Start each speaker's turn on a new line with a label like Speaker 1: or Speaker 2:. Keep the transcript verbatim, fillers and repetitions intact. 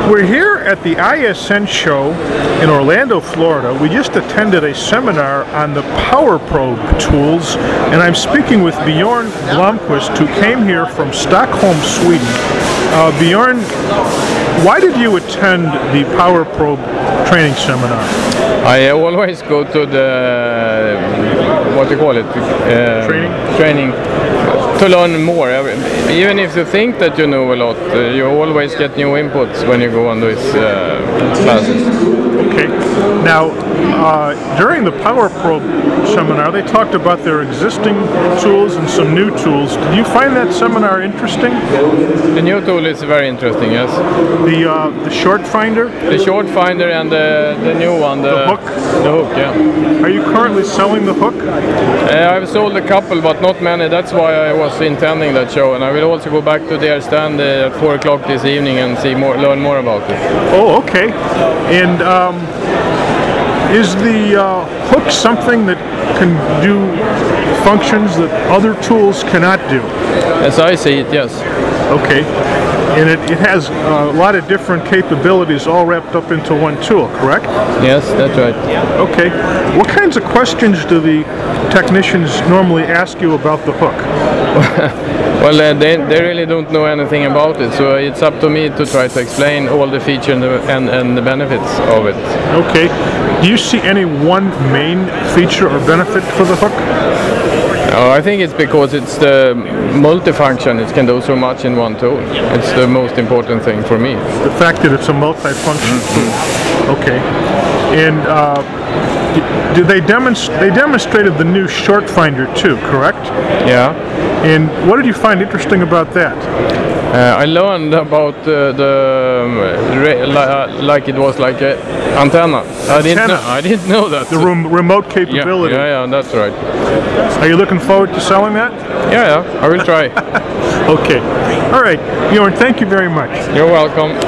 Speaker 1: We're here at the I S N show in Orlando, Florida. We just attended a seminar on the Power Probe tools, and I'm speaking with Bjorn Blomqvist, who came here from Stockholm, Sweden. Uh, Bjorn, why did you attend the Power Probe training seminar?
Speaker 2: I always go to the, what do you call it? Uh,
Speaker 1: Training?
Speaker 2: Training. To learn more. Even if you think that you know a lot, uh, you always get new inputs when you go on these uh, classes.
Speaker 1: Okay. Now, uh, during the Power Probe seminar, they talked about their existing tools and some new tools. Did you find that seminar interesting?
Speaker 2: The new tool is very interesting, yes.
Speaker 1: The uh, the short finder?
Speaker 2: The short finder and the, the new one. The,
Speaker 1: The hook?
Speaker 2: The hook, yeah.
Speaker 1: Are you currently selling the hook?
Speaker 2: Uh, I've sold a couple, but not many. That's why I was attending that show, and I will also go back to their stand uh, at four o'clock this evening and see more, learn more about it.
Speaker 1: Oh, okay. And um, is the uh, hook something that can do functions that other tools cannot do?
Speaker 2: As I see it, yes.
Speaker 1: Okay. And it, it has a lot of different capabilities all wrapped up into one tool, correct?
Speaker 2: Yes, that's right.
Speaker 1: Okay. What kinds of questions do the technicians normally ask you about the hook?
Speaker 2: Well, uh, they, they really don't know anything about it, so it's up to me to try to explain all the features and the, and, and the benefits of it.
Speaker 1: Okay. Do you see any one main feature or benefit for the hook?
Speaker 2: Uh, I think it's because it's the multifunction. It can do so much in one tool. It's the most important thing for me.
Speaker 1: The fact that it's a multifunction tool. Okay. And uh, did they demonstrate? They demonstrated the new short finder too, correct?
Speaker 2: Yeah.
Speaker 1: And what did you find interesting about that?
Speaker 2: Uh, I learned about uh, the um, re- li- uh, like it was like an antenna. I didn't
Speaker 1: Antenna.
Speaker 2: know. I didn't know that.
Speaker 1: The rem- remote
Speaker 2: yeah,
Speaker 1: capability.
Speaker 2: yeah, yeah, that's right.
Speaker 1: Are you looking forward to selling that?
Speaker 2: Yeah, yeah, I will try.
Speaker 1: Okay. All right. Bjorn, thank you very much.
Speaker 2: You're welcome.